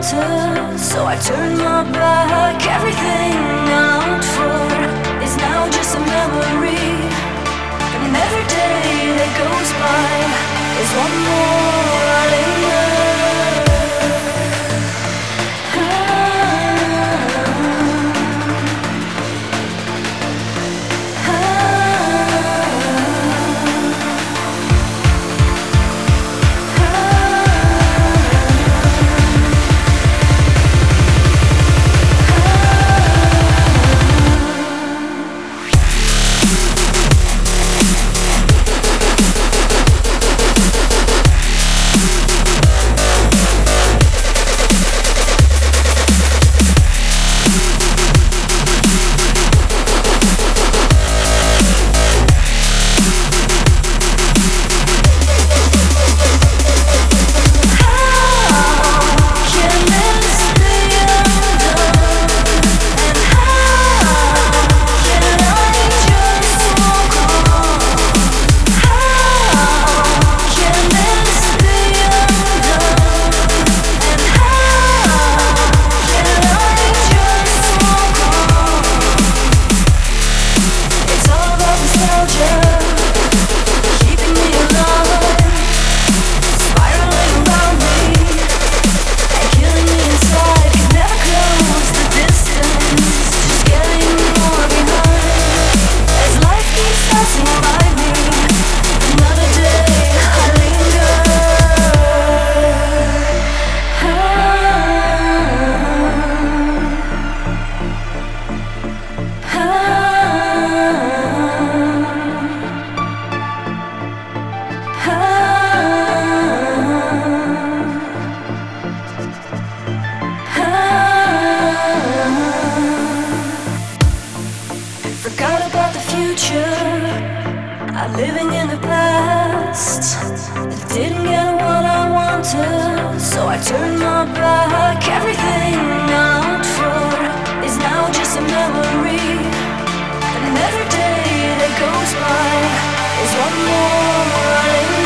wanted, so I turned my back. Everything I longed for is now just a memory, and every day that goes by is one more I linger. Forgot about the future, I'm living in the past. I didn't get what I wanted, so I turned my back. Everything I longed for is now just a memory, and every day that goes by is one more I